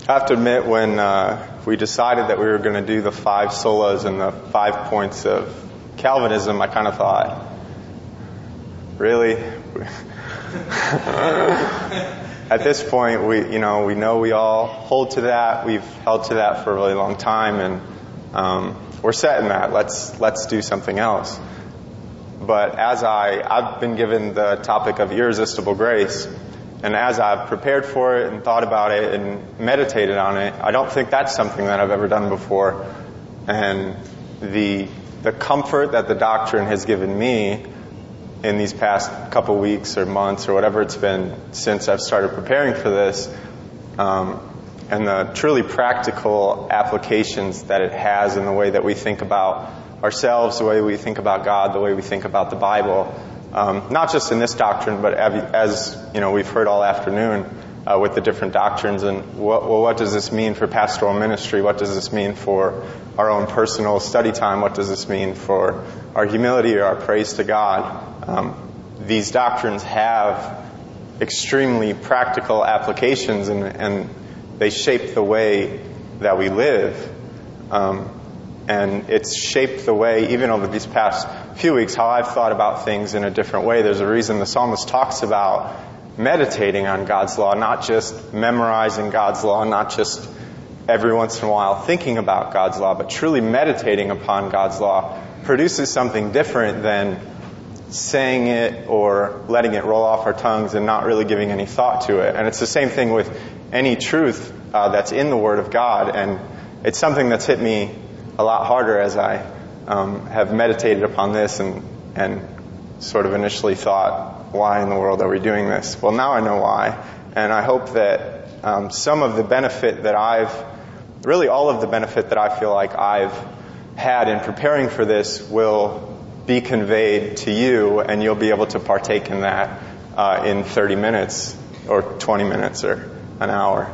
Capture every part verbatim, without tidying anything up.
I have to admit, when uh, we decided that we were going to do the five solas and the five points of Calvinism, I kind of thought, really? At this point, we, you know, we know we all hold to that. We've held to that for a really long time, and um, we're set in that. Let's let's do something else. But as I, I've been given the topic of irresistible grace, and as I've prepared for it and thought about it and meditated on it, I don't think that's something that I've ever done before. And the the comfort that the doctrine has given me in these past couple weeks or months or whatever it's been since I've started preparing for this, um, and the truly practical applications that it has in the way that we think about ourselves, the way we think about God, the way we think about the Bible, um, not just in this doctrine, but as you know, we've heard all afternoon uh, with the different doctrines. And what, well, what does this mean for pastoral ministry? What does this mean for our own personal study time? What does this mean for our humility or our praise to God? Um, these doctrines have extremely practical applications, and, and they shape the way that we live. Um, and it's shaped the way, even over these past few weeks, how I've thought about things in a different way. There's a reason the psalmist talks about meditating on God's law, not just memorizing God's law, not just every once in a while thinking about God's law, but truly meditating upon God's law produces something different than saying it or letting it roll off our tongues and not really giving any thought to it. And it's the same thing with any truth uh, that's in the Word of God. And it's something that's hit me a lot harder as I um, have meditated upon this and, and sort of initially thought, why in the world are we doing this? Well, now I know why. And I hope that um, some of the benefit that I've, really all of the benefit that I feel like I've had in preparing for this will be conveyed to you, and you'll be able to partake in that uh, in thirty minutes or twenty minutes or an hour.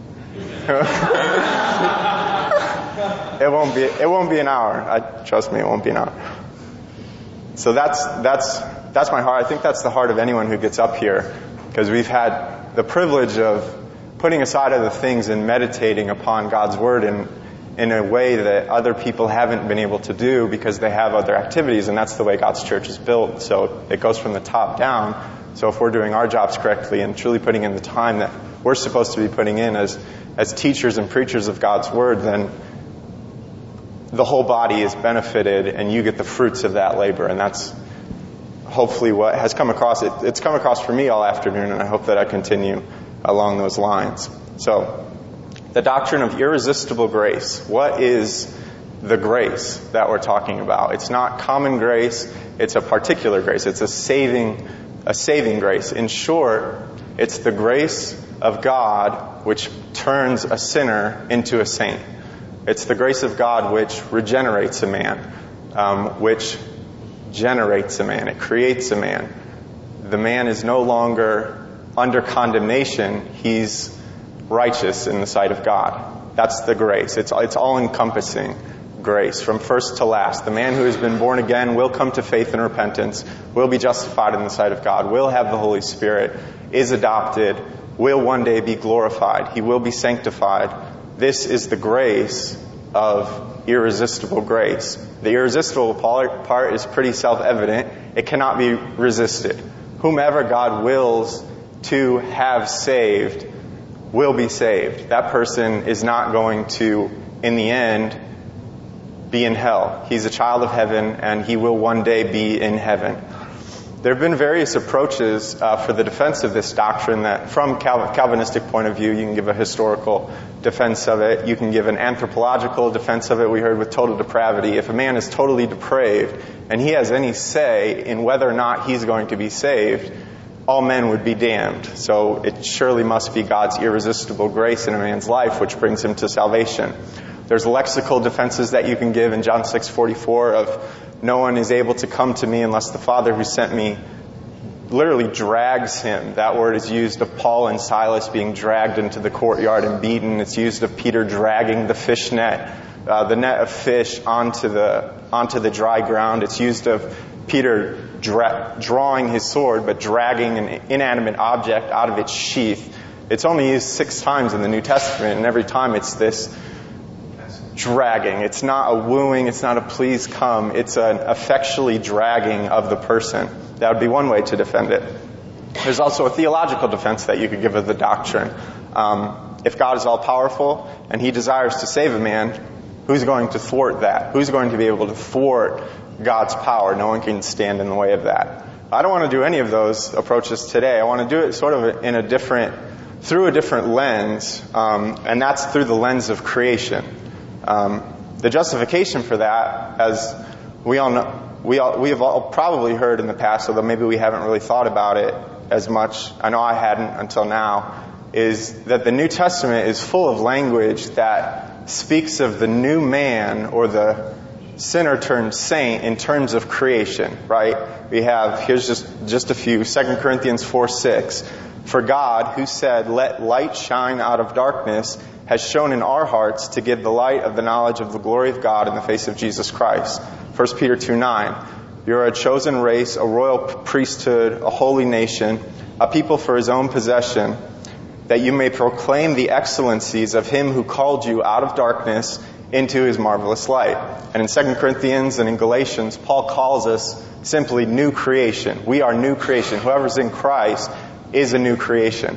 It won't be. It won't be an hour. I, trust me, it won't be an hour. So that's that's that's my heart. I think that's the heart of anyone who gets up here, because we've had the privilege of putting aside other things and meditating upon God's Word in in a way that other people haven't been able to do because they have other activities, and that's the way God's church is built. So it goes from the top down. So if we're doing our jobs correctly and truly putting in the time that we're supposed to be putting in as as teachers and preachers of God's Word, then the whole body is benefited, and you get the fruits of that labor. And that's hopefully what has come across. It, it's come across for me all afternoon, and I hope that I continue along those lines. So, the doctrine of irresistible grace. What is the grace that we're talking about? It's not common grace. It's a particular grace. It's a saving, a saving grace. In short, it's the grace of God which turns a sinner into a saint. It's the grace of God which regenerates a man, um, which generates a man. It creates a man. The man is no longer under condemnation. He's righteous in the sight of God. That's the grace. It's it's all-encompassing grace from first to last. The man who has been born again will come to faith and repentance, will be justified in the sight of God, will have the Holy Spirit, is adopted, will one day be glorified. He will be sanctified. This is the grace of irresistible grace. The irresistible part is pretty self-evident. It cannot be resisted. Whomever God wills to have saved will be saved. That person is not going to, in the end, be in hell. He's a child of heaven, and he will one day be in heaven. There have been various approaches uh, for the defense of this doctrine that, from Cal- Calvinistic point of view, you can give a historical defense of it. You can give an anthropological defense of it. We heard with total depravity. If a man is totally depraved and he has any say in whether or not he's going to be saved, all men would be damned. So it surely must be God's irresistible grace in a man's life which brings him to salvation. There's lexical defenses that you can give in John six forty-four of no one is able to come to me unless the Father who sent me literally drags him. That word is used of Paul and Silas being dragged into the courtyard and beaten. It's used of Peter dragging the fish net, uh, the net of fish onto the onto the dry ground. It's used of Peter dra- drawing his sword but dragging an inanimate object out of its sheath It's only used six times in the New Testament, and every time it's this dragging. It's not a wooing, it's not a please come. It's an effectually dragging of the person. That would be one way to defend it. There's also a theological defense that you could give of the doctrine. Um, if God is all-powerful and He desires to save a man, who's going to thwart that? Who's going to be able to thwart God's power? No one can stand in the way of that. I don't want to do any of those approaches today. I want to do it sort of in a different, through a different lens, um, and that's through the lens of creation. Um, the justification for that, as we all know, we all, we have all probably heard in the past, although maybe we haven't really thought about it as much. I know I hadn't until now. Is that the New Testament is full of language that speaks of the new man or the sinner turned saint in terms of creation, right? We have, here's just, just a few, Second Corinthians four six. For God, who said, let light shine out of darkness, has shown in our hearts to give the light of the knowledge of the glory of God in the face of Jesus Christ. First Peter two nine. You are a chosen race, a royal priesthood, a holy nation, a people for His own possession, that you may proclaim the excellencies of Him who called you out of darkness into His marvelous light. And in Second Corinthians and in Galatians, Paul calls us simply new creation. We are new creation. Whoever's in Christ is a new creation.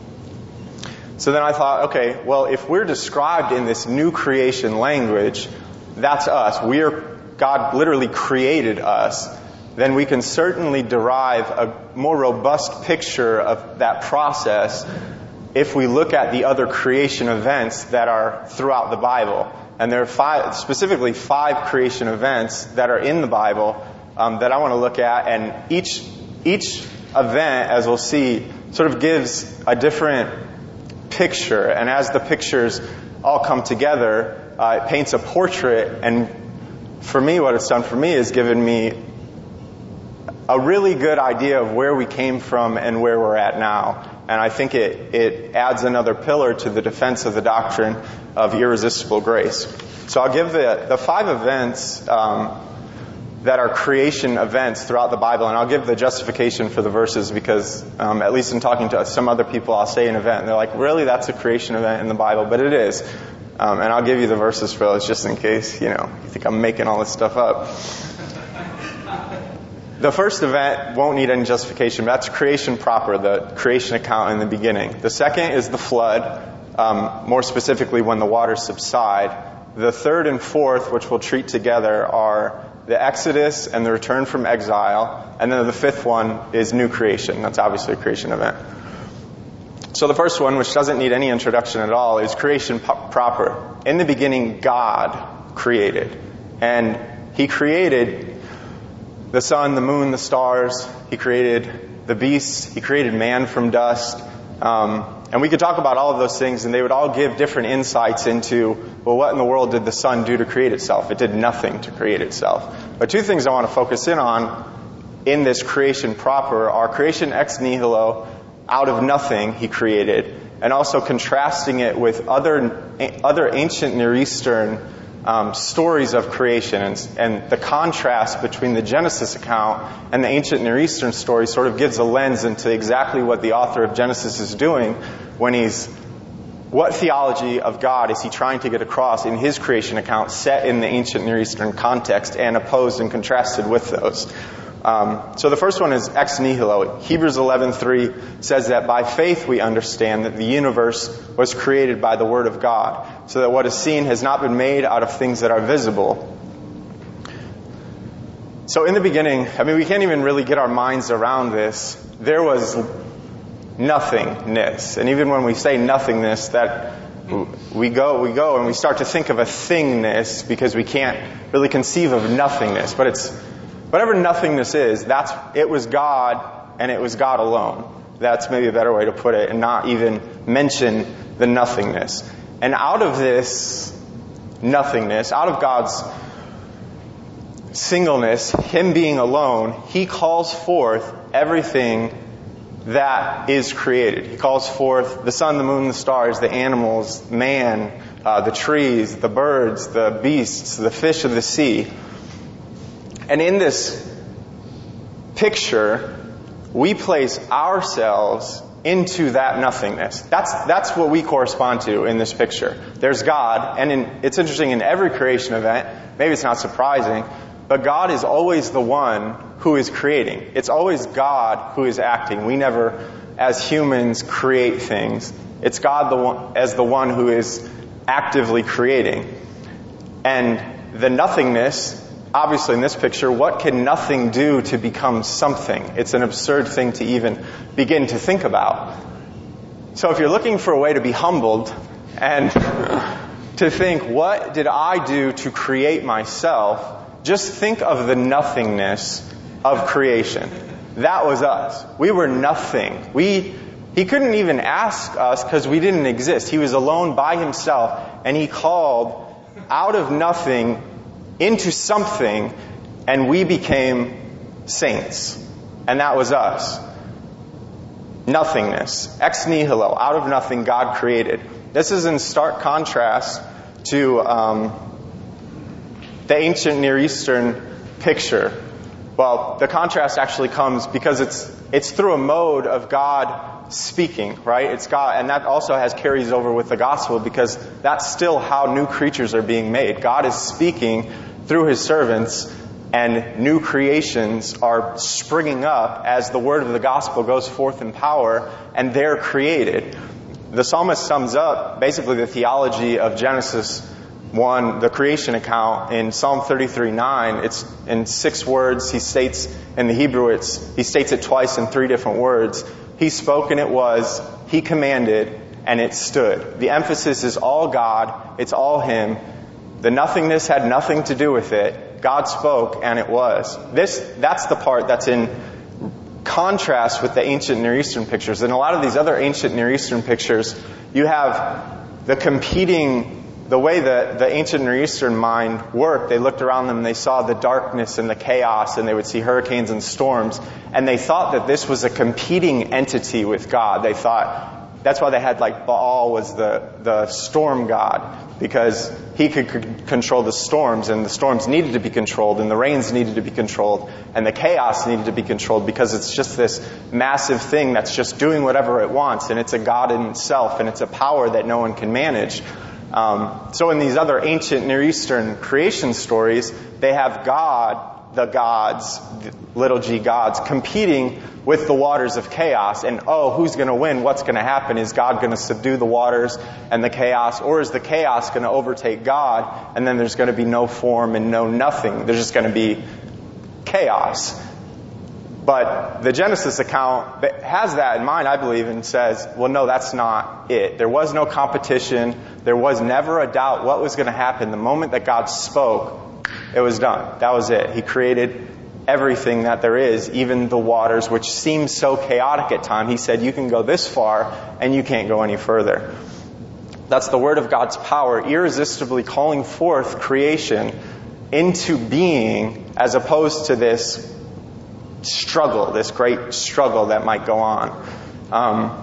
So then I thought, okay, well, if we're described in this new creation language, that's us. We're, God literally created us. Then we can certainly derive a more robust picture of that process if we look at the other creation events that are throughout the Bible. And there are five, specifically five creation events that are in the Bible um, that I want to look at. And each each event, as we'll see, sort of gives a different picture. And as the pictures all come together, uh, it paints a portrait. And for me, what it's done for me is given me a really good idea of where we came from and where we're at now. And I think it, it adds another pillar to the defense of the doctrine of irresistible grace. So I'll give the, the five events um, that are creation events throughout the Bible, and I'll give the justification for the verses because, um, at least in talking to some other people, I'll say an event, and they're like, really, that's a creation event in the Bible? But it is. Um, and I'll give you the verses for those just in case, you know, you think I'm making all this stuff up. The first event won't need any justification. That's creation proper, the creation account in the beginning. The second is the flood, um, more specifically when the waters subside. The third and fourth, which we'll treat together, are the Exodus and the return from exile. And then the fifth one is new creation. That's obviously a creation event. So the first one, which doesn't need any introduction at all, is creation po- proper. In the beginning, God created. And He created the sun, the moon, the stars. He created the beasts. He created man from dust. Um, and we could talk about all of those things, and they would all give different insights into, well, what in the world did the sun do to create itself? It did nothing to create itself. But two things I want to focus in on in this creation proper are creation ex nihilo, out of nothing He created, and also contrasting it with other other ancient Near Eastern Um, stories of creation, and, and the contrast between the Genesis account and the ancient Near Eastern story sort of gives a lens into exactly what the author of Genesis is doing when he's, what theology of God is he trying to get across in his creation account set in the ancient Near Eastern context and opposed and contrasted with those. Um, so the first one is ex nihilo. Hebrews eleven three says that by faith we understand that the universe was created by the Word of God, so that what is seen has not been made out of things that are visible. So in the beginning, I mean, we can't even really get our minds around this. There was nothingness. And even when we say nothingness, that we go, we go and we start to think of a thingness because we can't really conceive of nothingness. But it's, whatever nothingness is, that's, it was God and it was God alone. That's maybe a better way to put it, and not even mention the nothingness. And out of this nothingness, out of God's singleness, Him being alone, He calls forth everything that is created. He calls forth the sun, the moon, the stars, the animals, man, uh, the trees, the birds, the beasts, the fish of the sea. And in this picture, we place ourselves into that nothingness. That's that's what we correspond to in this picture. There's God, and in, it's interesting, in every creation event, maybe it's not surprising, but God is always the one who is creating. It's always God who is acting. We never, as humans, create things. It's God the one, as the one who is actively creating. And the nothingness, obviously in this picture, what can nothing do to become something? It's an absurd thing to even begin to think about. So if you're looking for a way to be humbled and to think, what did I do to create myself? Just think of the nothingness of creation. That was us. We were nothing. We, he couldn't even ask us because we didn't exist. He was alone by himself, and he called out of nothing into something, and we became saints. And that was us. Nothingness. Ex nihilo. Out of nothing, God created. This is in stark contrast to um, the ancient Near Eastern picture. Well, the contrast actually comes because it's it's through a mode of God speaking, right? It's God, and that also has carries over with the gospel, because that's still how new creatures are being made. God is speaking through his servants, and new creations are springing up as the word of the gospel goes forth in power, and they're created. The psalmist sums up basically the theology of Genesis one, the creation account, in Psalm thirty-three nine. It's in six words. He states in the Hebrew, it's he states it twice in three different words. He spoke and it was. He commanded and it stood. The emphasis is all God. It's all him. The nothingness had nothing to do with it. God spoke and it was. This, that's the part that's in contrast with the ancient Near Eastern pictures. In a lot of these other ancient Near Eastern pictures, you have the competing, the way that the ancient Near Eastern mind worked. They looked around them and they saw the darkness and the chaos, and they would see hurricanes and storms, and they thought that this was a competing entity with God. They thought, that's why they had like Baal was the, the storm god, because he could c- control the storms, and the storms needed to be controlled, and the rains needed to be controlled, and the chaos needed to be controlled, because it's just this massive thing that's just doing whatever it wants, and it's a god in itself, and it's a power that no one can manage. Um, so in these other ancient Near Eastern creation stories, they have God, the gods, the little g gods, competing with the waters of chaos. And oh, who's going to win? What's going to happen? Is God going to subdue the waters and the chaos? Or is the chaos going to overtake God? And then there's going to be no form and no nothing. There's just going to be chaos. But the Genesis account has that in mind, I believe, and says, well, no, that's not it. There was no competition. There was never a doubt what was going to happen. The moment that God spoke, it was done. That was it. He created everything that there is, even the waters, which seem so chaotic at times. He said, you can go this far, and you can't go any further. That's the word of God's power, irresistibly calling forth creation into being, as opposed to this struggle, this great struggle that might go on. Um,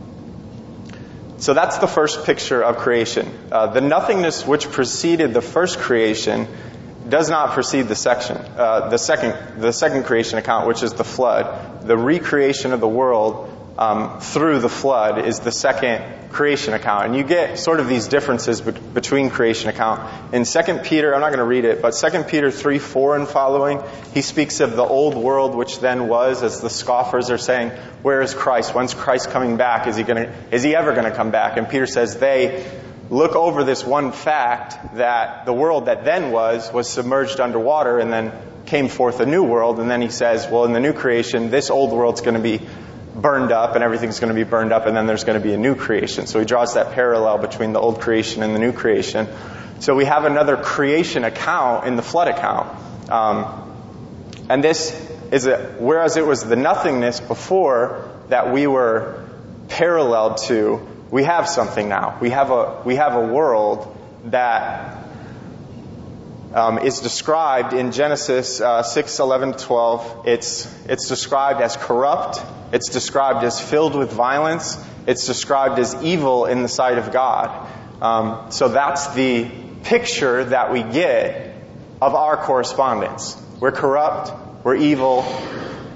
so that's the first picture of creation. Uh, the nothingness which preceded the first creation does not precede the section, uh, the second, the second creation account, which is the flood. The recreation of the world um, through the flood is the second creation account. And you get sort of these differences be- between creation account. In Second Peter, I'm not going to read it, but Second Peter three four and following, he speaks of the old world which then was, as the scoffers are saying, where is Christ? When's Christ coming back? Is he going to, is he ever going to come back? And Peter says they look over this one fact that the world that then was, was submerged underwater, and then came forth a new world. And then he says, well, in the new creation, this old world's going to be burned up, and everything's going to be burned up, and then there's going to be a new creation. So he draws that parallel between the old creation and the new creation. So we have another creation account in the flood account. Um, and this is a, whereas it was the nothingness before that we were paralleled to, we have something now. We have a, we have a world that Um, is described in Genesis uh, six, eleven, twelve. It's, it's described as corrupt. It's described as filled with violence. It's described as evil in the sight of God. Um, so that's the picture that we get of our correspondence. We're corrupt. We're evil.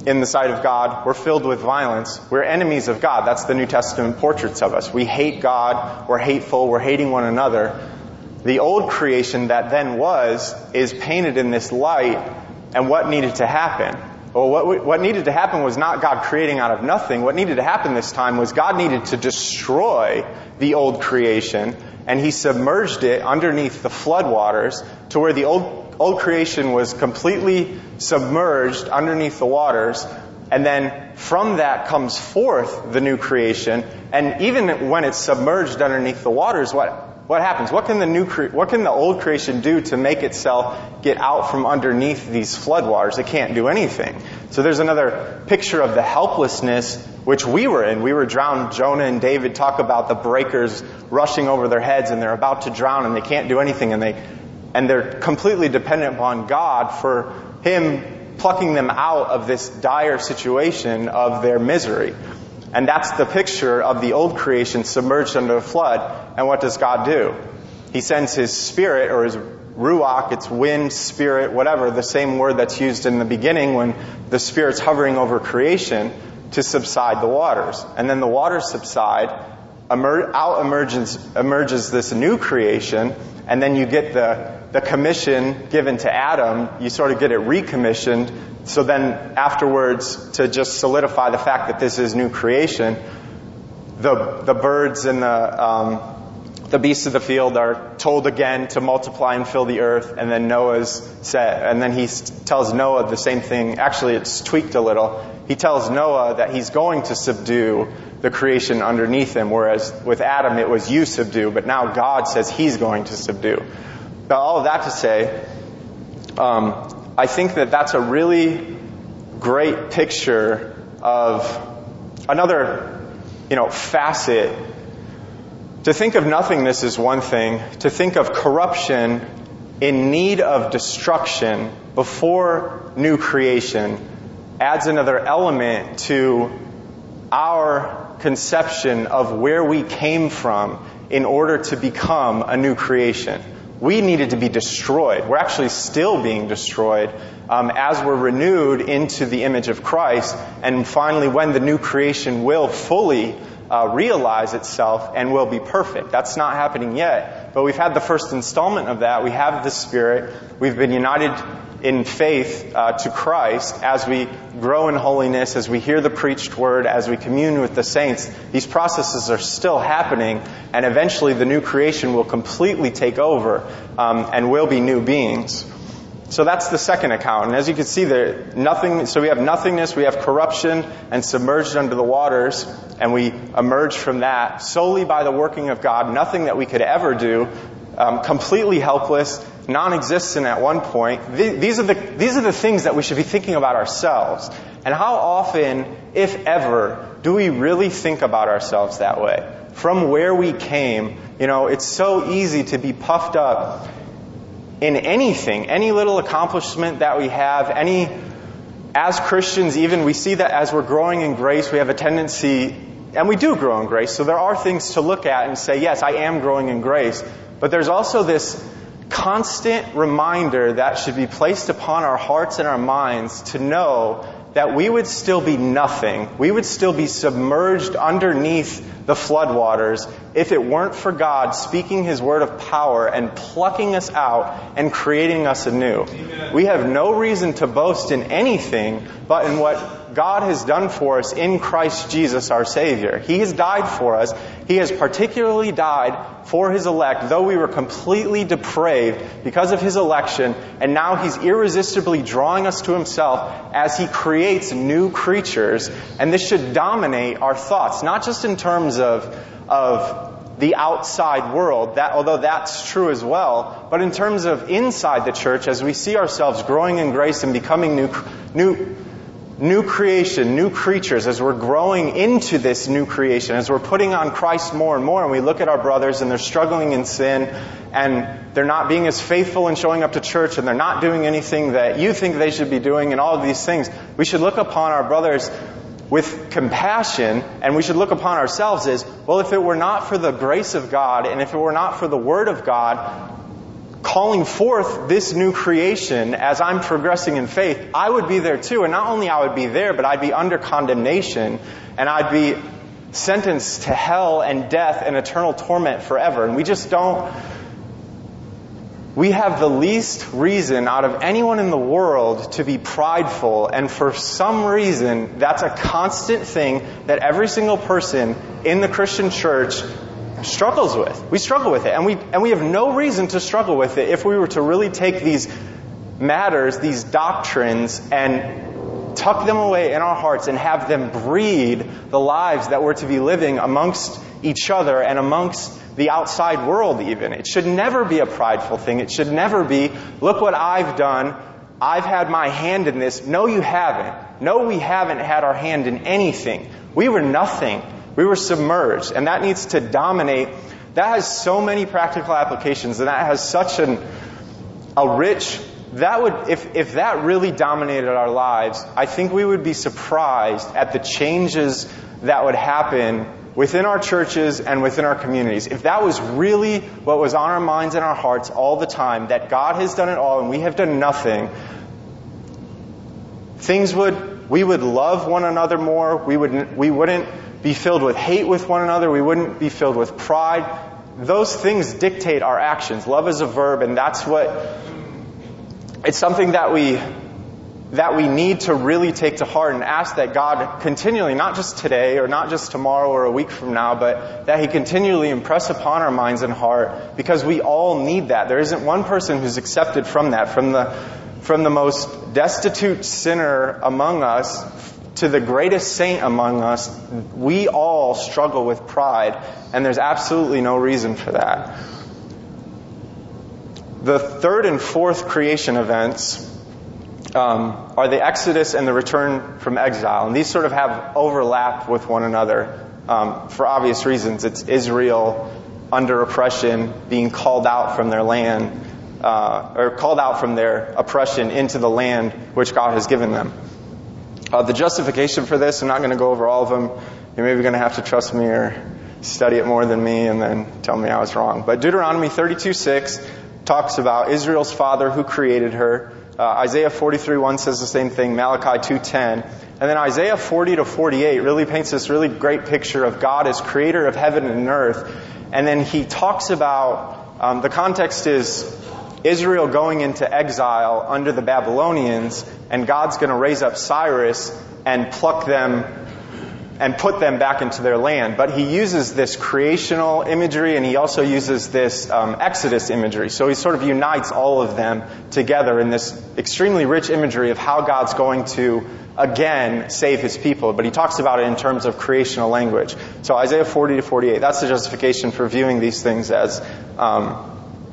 in the sight of God. We're filled with violence. We're enemies of God. That's the New Testament portraits of us. We hate God. We're hateful. We're hating one another. The old creation that then was is painted in this light. And what needed to happen? Well, what, what needed to happen was not God creating out of nothing. What needed to happen this time was God needed to destroy the old creation, and He submerged it underneath the floodwaters to where the old Old creation was completely submerged underneath the waters, and then from that comes forth the new creation. And even when it's submerged underneath the waters, what what happens? What can the new cre- what can the old creation do to make itself get out from underneath these floodwaters? It can't do anything. So there's another picture of the helplessness which we were in. We were drowned. Jonah and David talk about the breakers rushing over their heads, and they're about to drown, and they can't do anything, and they And they're completely dependent upon God for Him plucking them out of this dire situation of their misery. And that's the picture of the old creation submerged under a flood. And what does God do? He sends His Spirit, or His ruach, it's wind, spirit, whatever, the same word that's used in the beginning when the Spirit's hovering over creation, to subside the waters. And then the waters subside, emer- out emerges, emerges this new creation, and then you get the the commission given to Adam, you sort of get it recommissioned. So then afterwards, to just solidify the fact that this is new creation, the the birds and the um, the beasts of the field are told again to multiply and fill the earth. And then Noah's said, and then he tells Noah the same thing. Actually, it's tweaked a little. He tells Noah that he's going to subdue the creation underneath him, whereas with Adam it was you subdue, but now God says He's going to subdue. But all of that to say, um, I think that that's a really great picture of another, you know, facet. To think of nothingness is one thing. To think of corruption in need of destruction before new creation adds another element to our conception of where we came from in order to become a new creation. We needed to be destroyed. We're actually still being destroyed um, as we're renewed into the image of Christ. And finally, when the new creation will fully uh, realize itself and will be perfect. That's not happening yet. But we've had the first installment of that. We have the Spirit. We've been united in faith uh, to Christ as we grow in holiness, as we hear the preached word, as we commune with the saints. These processes are still happening, and eventually the new creation will completely take over um, and will be new beings. So that's the second account. And as you can see there, nothing. So we have nothingness, we have corruption, and submerged under the waters, and we emerge from that solely by the working of God. Nothing that we could ever do. Um, completely helpless, non-existent at one point. Th- these are the these are the things that we should be thinking about ourselves. And how often, if ever, do we really think about ourselves that way? From where we came, you know, it's so easy to be puffed up in anything, any little accomplishment that we have, any, as Christians even, we see that as we're growing in grace, we have a tendency, and we do grow in grace, so there are things to look at and say, yes, I am growing in grace. But there's also this constant reminder that should be placed upon our hearts and our minds to know that we would still be nothing. We would still be submerged underneath the floodwaters if it weren't for God speaking His word of power and plucking us out and creating us anew. Amen. We have no reason to boast in anything but in what God has done for us in Christ Jesus our Savior. He has died for us. He has particularly died for His elect, though we were completely depraved because of His election, and now He's irresistibly drawing us to Himself as He creates new creatures. And this should dominate our thoughts, not just in terms of, of the outside world, that, although that's true as well, but in terms of inside the church, as we see ourselves growing in grace and becoming new, new, new creation, new creatures, as we're growing into this new creation, as we're putting on Christ more and more, and we look at our brothers and they're struggling in sin, and they're not being as faithful in showing up to church, and they're not doing anything that you think they should be doing, and all of these things, we should look upon our brothers with compassion, and we should look upon ourselves as, well, if it were not for the grace of God, and if it were not for the Word of God, calling forth this new creation as I'm progressing in faith, I would be there too. And not only I would be there, but I'd be under condemnation, and I'd be sentenced to hell and death and eternal torment forever. And we just don't... We have the least reason out of anyone in the world to be prideful, and for some reason, that's a constant thing that every single person in the Christian church struggles with. We struggle with it, and we and we have no reason to struggle with it if we were to really take these matters, these doctrines, and tuck them away in our hearts and have them breed the lives that we're to be living amongst each other and amongst the outside world even. It should never be a prideful thing. It should never be, look what I've done. I've had my hand in this. No, you haven't. No, we haven't had our hand in anything. We were nothing. We were submerged. And that needs to dominate. That has so many practical applications, and that has such an a rich... That would, if, if that really dominated our lives, I think we would be surprised at the changes that would happen within our churches and within our communities. If that was really what was on our minds and our hearts all the time, that God has done it all and we have done nothing, things would, we would love one another more. We wouldn't, we wouldn't be filled with hate with one another. We wouldn't be filled with pride. Those things dictate our actions. Love is a verb, and that's what, it's something that we, that we need to really take to heart and ask that God continually, not just today or not just tomorrow or a week from now, but that He continually impress upon our minds and heart, because we all need that. There isn't one person who's accepted from that, from the, from the most destitute sinner among us to the greatest saint among us. We all struggle with pride, and there's absolutely no reason for that. The third and fourth creation events um, are the Exodus and the return from exile. And these sort of have overlap with one another um, for obvious reasons. It's Israel under oppression being called out from their land, uh, or called out from their oppression into the land which God has given them. Uh, the justification for this, I'm not going to go over all of them. You're maybe going to have to trust me or study it more than me and then tell me I was wrong. But Deuteronomy thirty-two six talks about Israel's father who created her. Uh, Isaiah forty-three one says the same thing. Malachi two ten. And then Isaiah forty to forty-eight really paints this really great picture of God as creator of heaven and earth. And then he talks about, um, the context is Israel going into exile under the Babylonians, and God's going to raise up Cyrus and pluck them and put them back into their land. But he uses this creational imagery, and he also uses this um, Exodus imagery. So he sort of unites all of them together in this extremely rich imagery of how God's going to, again, save His people. But he talks about it in terms of creational language. So Isaiah forty to forty-eight, that's the justification for viewing these things as, um,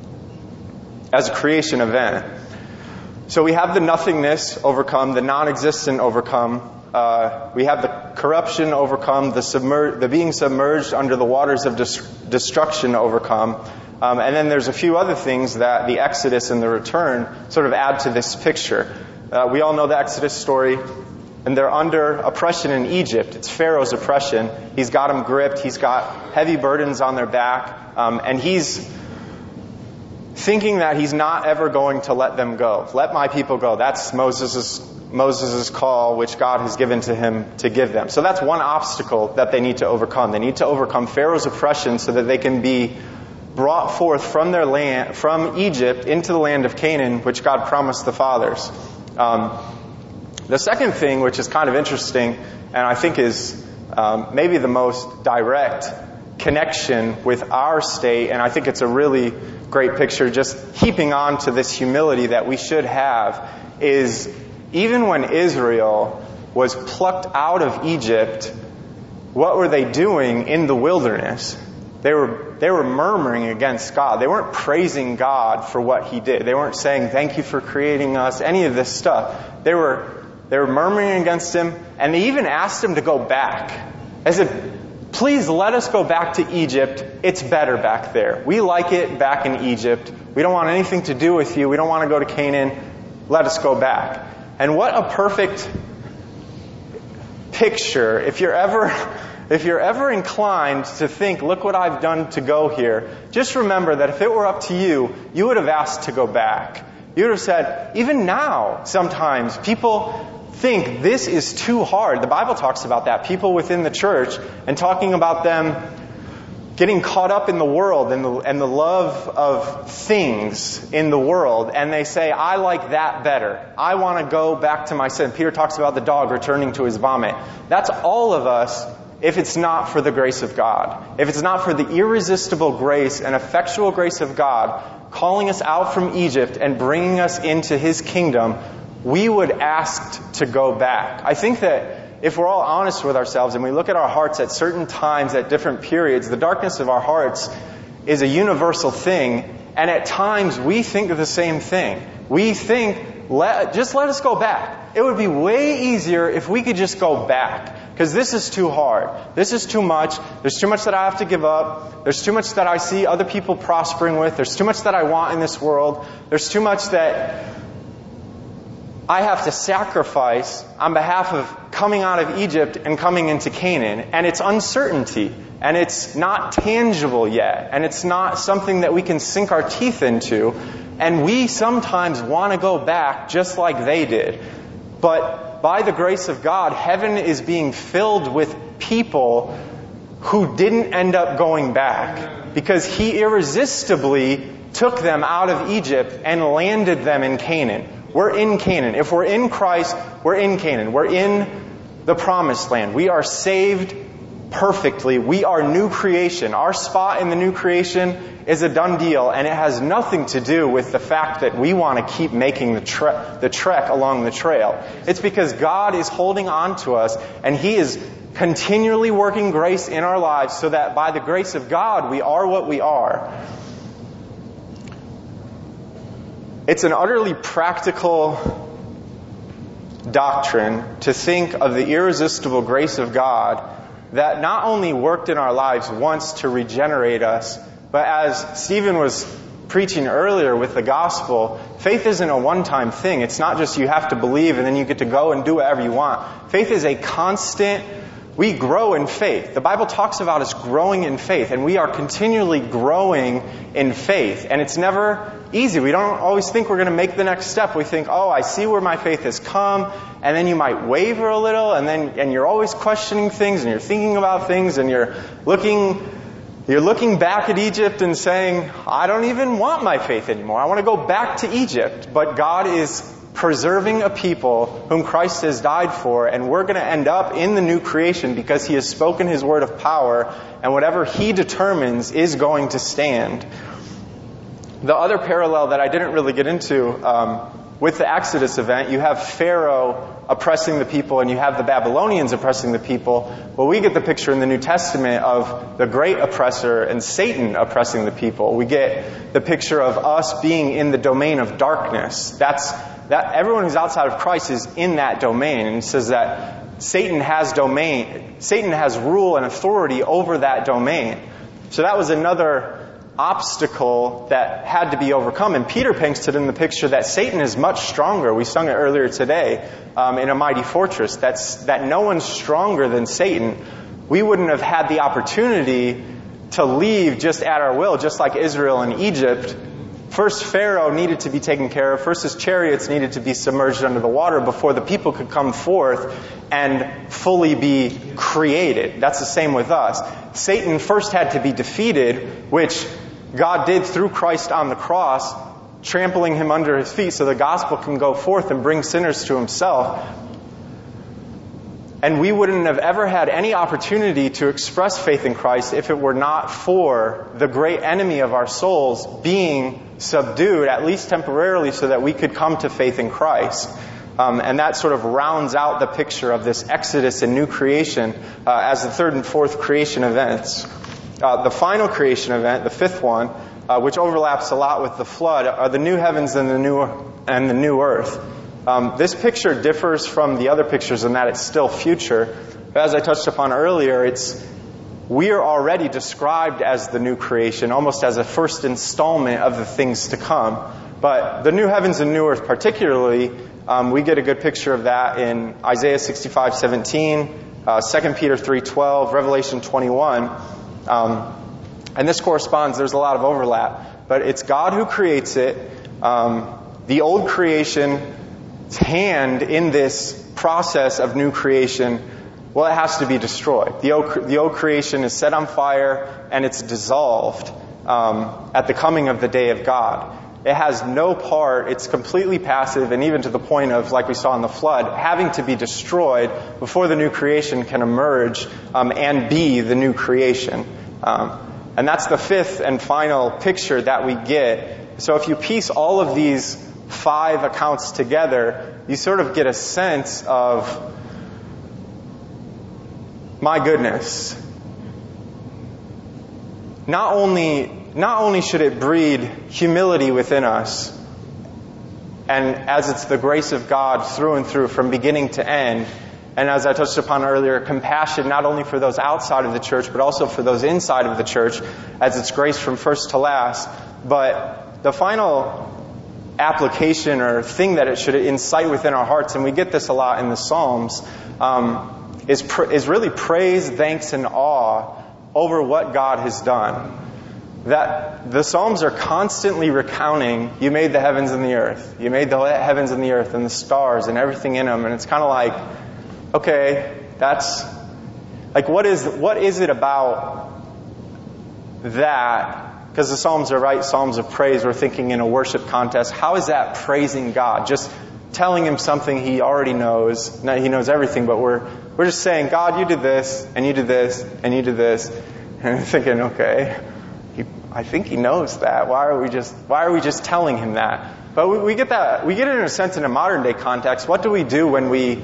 as a creation event. So we have the nothingness overcome, the non-existent overcome. Uh, we have the corruption overcome, the submer- the being submerged under the waters of dis- destruction overcome. Um, and then there's a few other things that the Exodus and the return sort of add to this picture. Uh, we all know the Exodus story, and they're under oppression in Egypt. It's Pharaoh's oppression. He's got them gripped. He's got heavy burdens on their back. Um, and he's thinking that he's not ever going to let them go. Let my people go. That's Moses' Moses' call, which God has given to him to give them. So that's one obstacle that they need to overcome. They need to overcome Pharaoh's oppression so that they can be brought forth from their land, from Egypt into the land of Canaan, which God promised the fathers. Um, the second thing, which is kind of interesting, and I think is um, maybe the most direct connection with our state, and I think it's a really great picture, just heaping on to this humility that we should have, is even when Israel was plucked out of Egypt, what were they doing in the wilderness? They were they were murmuring against God. They weren't praising God for what He did. They weren't saying, thank you for creating us, any of this stuff. They were they were murmuring against Him, and they even asked Him to go back. They said, please let us go back to Egypt. It's better back there. We like it back in Egypt. We don't want anything to do with you. We don't want to go to Canaan. Let us go back. And what a perfect picture. If you're ever, if you're ever inclined to think, look what I've done to go here, just remember that if it were up to you, you would have asked to go back. You would have said, even now, sometimes people think this is too hard. The Bible talks about that. People within the church, and talking about them getting caught up in the world and the, and the love of things in the world. And they say, I like that better. I want to go back to my sin. Peter talks about the dog returning to his vomit. That's all of us if it's not for the grace of God. If it's not for the irresistible grace and effectual grace of God calling us out from Egypt and bringing us into His kingdom, we would ask to go back. I think that if we're all honest with ourselves and we look at our hearts at certain times, at different periods, the darkness of our hearts is a universal thing. And at times we think the same thing. We think, let, just let us go back. It would be way easier if we could just go back. Because this is too hard. This is too much. There's too much that I have to give up. There's too much that I see other people prospering with. There's too much that I want in this world. There's too much that I have to sacrifice on behalf of coming out of Egypt and coming into Canaan. And it's uncertainty. And it's not tangible yet. And it's not something that we can sink our teeth into. And we sometimes want to go back just like they did. But by the grace of God, heaven is being filled with people who didn't end up going back. Because He irresistibly took them out of Egypt and landed them in Canaan. We're in Canaan. If we're in Christ, we're in Canaan. We're in the promised land. We are saved perfectly. We are new creation. Our spot in the new creation is a done deal, and it has nothing to do with the fact that we want to keep making the, tre- the trek along the trail. It's because God is holding on to us, and He is continually working grace in our lives so that by the grace of God, we are what we are. It's an utterly practical doctrine to think of the irresistible grace of God that not only worked in our lives once to regenerate us, but as Stephen was preaching earlier with the gospel, faith isn't a one-time thing. It's not just you have to believe and then you get to go and do whatever you want. Faith is a constant. We grow in faith. The Bible talks about us growing in faith, and we are continually growing in faith. And it's never easy. We don't always think we're going to make the next step. We think, oh, I see where my faith has come, and then you might waver a little, and then and you're always questioning things, and you're thinking about things, and you're looking you're looking back at Egypt and saying, I don't even want my faith anymore. I want to go back to Egypt. But God is preserving a people whom Christ has died for, and we're going to end up in the new creation because He has spoken His word of power, and whatever He determines is going to stand. The other parallel that I didn't really get into, um, with the Exodus event, you have Pharaoh oppressing the people and you have the Babylonians oppressing the people. Well, we get the picture in the New Testament of the great oppressor and Satan oppressing the people. We get the picture of us being in the domain of darkness. That's that everyone who's outside of Christ is in that domain. And it says that Satan has domain, Satan has rule and authority over that domain. So that was another obstacle that had to be overcome. And Peter paints it in the picture that Satan is much stronger. We sung it earlier today, um, in a mighty fortress. That's that no one's stronger than Satan. We wouldn't have had the opportunity to leave just at our will, just like Israel and Egypt. First, Pharaoh needed to be taken care of. First, his chariots needed to be submerged under the water before the people could come forth and fully be created. That's the same with us. Satan first had to be defeated, which God did through Christ on the cross, trampling Him under His feet so the gospel can go forth and bring sinners to Himself. And we wouldn't have ever had any opportunity to express faith in Christ if it were not for the great enemy of our souls being subdued, at least temporarily, so that we could come to faith in Christ. Um, and that sort of rounds out the picture of this Exodus and new creation uh, as the third and fourth creation events. Uh, the final creation event, the fifth one, uh, which overlaps a lot with the flood, are the new heavens and the new and the new earth. Um, this picture differs from the other pictures in that it's still future. But as I touched upon earlier, it's we are already described as the new creation, almost as a first installment of the things to come. But the new heavens and new earth particularly, um, we get a good picture of that in Isaiah sixty-five seventeen, uh, Second Peter three twelve, Revelation twenty-one. Um, and this corresponds, there's a lot of overlap, but it's God who creates it. Um, the old creation's hand in this process of new creation, well, it has to be destroyed. The old, the old creation is set on fire and it's dissolved um, at the coming of the day of God. It has no part, it's completely passive, and even to the point of, like we saw in the flood, having to be destroyed before the new creation can emerge um, and be the new creation. Um, and that's the fifth and final picture that we get. So if you piece all of these five accounts together, you sort of get a sense of, my goodness, not only not only should it breed humility within us, and as it's the grace of God through and through from beginning to end, and as I touched upon earlier, compassion not only for those outside of the church, but also for those inside of the church, as it's grace from first to last. But the final application or thing that it should incite within our hearts, and we get this a lot in the Psalms, um, is pr- is really praise, thanks, and awe over what God has done. That the Psalms are constantly recounting, you made the heavens and the earth. You made the heavens and the earth and the stars and everything in them. And it's kind of like, okay, that's, like, what is what is it about that? Because the Psalms are right, Psalms of praise. We're thinking in a worship contest. How is that praising God? Just telling Him something He already knows. No, He knows everything, but we're we're just saying, God, you did this, and you did this, and you did this. And I'm thinking, okay, he, I think He knows that. Why are we just Why are we just telling Him that? But we, we get that. We get it in a sense in a modern day context. What do we do when we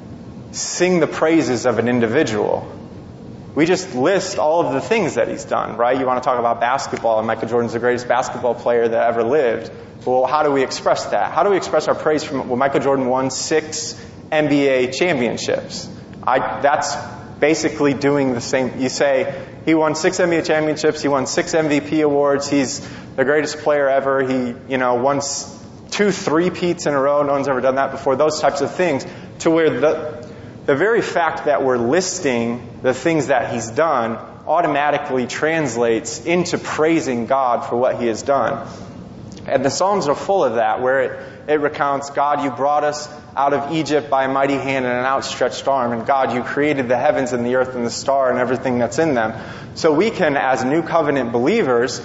sing the praises of an individual? We just list all of the things that he's done, right? You want to talk about basketball, and Michael Jordan's the greatest basketball player that ever lived. Well, how do we express that? How do we express our praise from, well, Michael Jordan won six N B A championships. I, that's basically doing the same. You say, he won six N B A championships, he won six M V P awards, he's the greatest player ever, he, you know, won two three-peats in a row, no one's ever done that before, those types of things, to where the, the very fact that we're listing the things that he's done automatically translates into praising God for what he has done. And the Psalms are full of that, where it, it recounts, God, you brought us out of Egypt by a mighty hand and an outstretched arm, and God, you created the heavens and the earth and the star and everything that's in them. So we can, as New Covenant believers,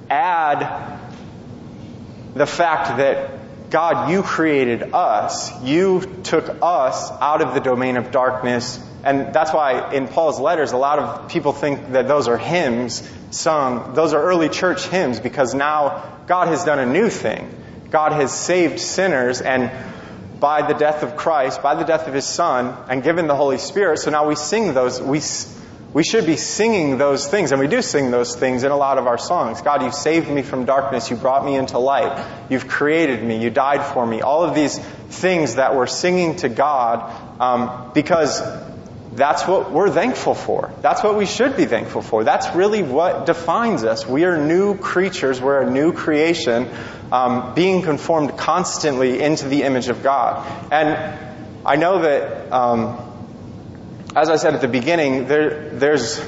add the fact that, God, you created us. You took us out of the domain of darkness. And that's why in Paul's letters, a lot of people think that those are hymns sung. Those are early church hymns, because now God has done a new thing. God has saved sinners, and by the death of Christ, by the death of His Son, and given the Holy Spirit. So now we sing those. We we should be singing those things, and we do sing those things in a lot of our songs. God, you saved me from darkness. You brought me into light. You've created me. You died for me. All of these things that we're singing to God, um, because that's what we're thankful for. That's what we should be thankful for. That's really what defines us. We are new creatures. We're a new creation, um, being conformed constantly into the image of God. And I know that, um, as I said at the beginning, there, there's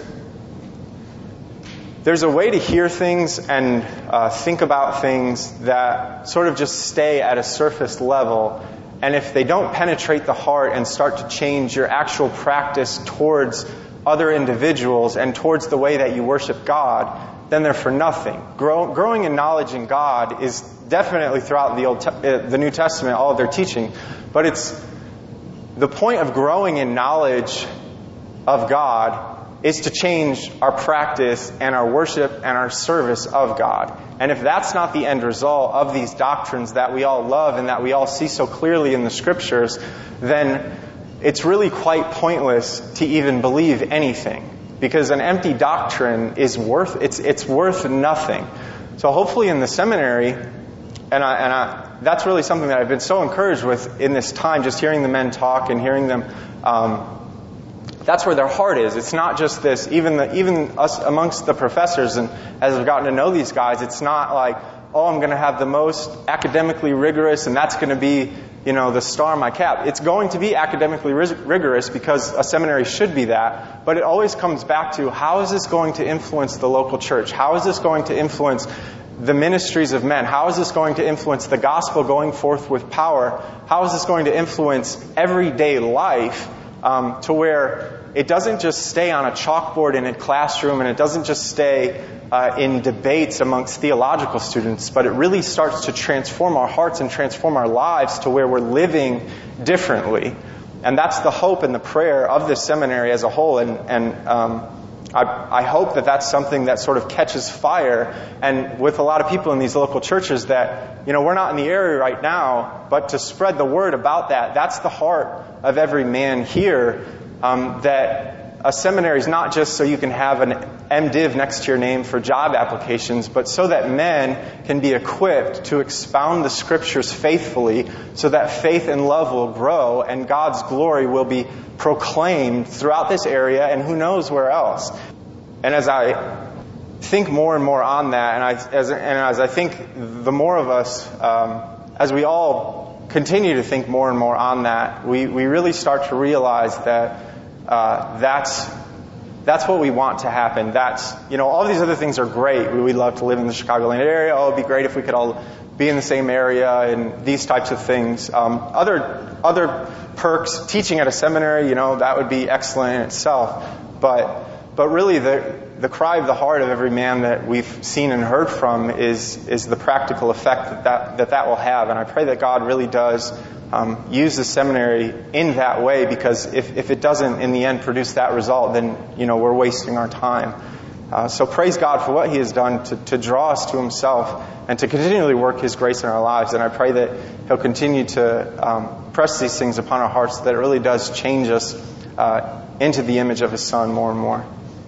there's a way to hear things and uh, think about things that sort of just stay at a surface level. And if they don't penetrate the heart and start to change your actual practice towards other individuals and towards the way that you worship God, then they're for nothing. Grow, growing in knowledge in God is definitely throughout the Old, uh, the New Testament, all of their teaching. But it's the point of growing in knowledge of God is to change our practice and our worship and our service of God. And if that's not the end result of these doctrines that we all love and that we all see so clearly in the Scriptures, then it's really quite pointless to even believe anything. Because an empty doctrine is worth, it's it's worth nothing. So hopefully in the seminary, and I, and I, that's really something that I've been so encouraged with in this time, just hearing the men talk and hearing them, um, that's where their heart is. It's not just this, even the, even us amongst the professors, and as I've gotten to know these guys, it's not like, oh, I'm going to have the most academically rigorous, and that's going to be, you know, the star on my cap. It's going to be academically rigorous because a seminary should be that, but it always comes back to, how is this going to influence the local church? How is this going to influence the ministries of men? How is this going to influence the gospel going forth with power? How is this going to influence everyday life um, to where it doesn't just stay on a chalkboard in a classroom, and it doesn't just stay uh, in debates amongst theological students, but it really starts to transform our hearts and transform our lives to where we're living differently. And that's the hope and the prayer of this seminary as a whole. And, and um, I, I hope that that's something that sort of catches fire, and with a lot of people in these local churches, that, you know, we're not in the area right now, but to spread the word about that, that's the heart of every man here, um, that a seminary is not just so you can have an MDiv next to your name for job applications, but so that men can be equipped to expound the Scriptures faithfully, so that faith and love will grow and God's glory will be proclaimed throughout this area and who knows where else. And as I think more and more on that, and, I, as, and as I think the more of us, um, as we all continue to think more and more on that, we, we really start to realize that uh, that's That's what we want to happen. That's, you know, all these other things are great. We would love to live in the Chicagoland area. Oh, it'd be great if we could all be in the same area and these types of things. Um, other other perks, teaching at a seminary, you know, that would be excellent in itself. But but really the the cry of the heart of every man that we've seen and heard from is is the practical effect that that, that, that will have. And I pray that God really does Um, use the seminary in that way, because if, if it doesn't in the end produce that result, then, you know, we're wasting our time. Uh, so praise God for what He has done to, to draw us to Himself and to continually work His grace in our lives. And I pray that He'll continue to um, press these things upon our hearts, that it really does change us uh, into the image of His Son more and more.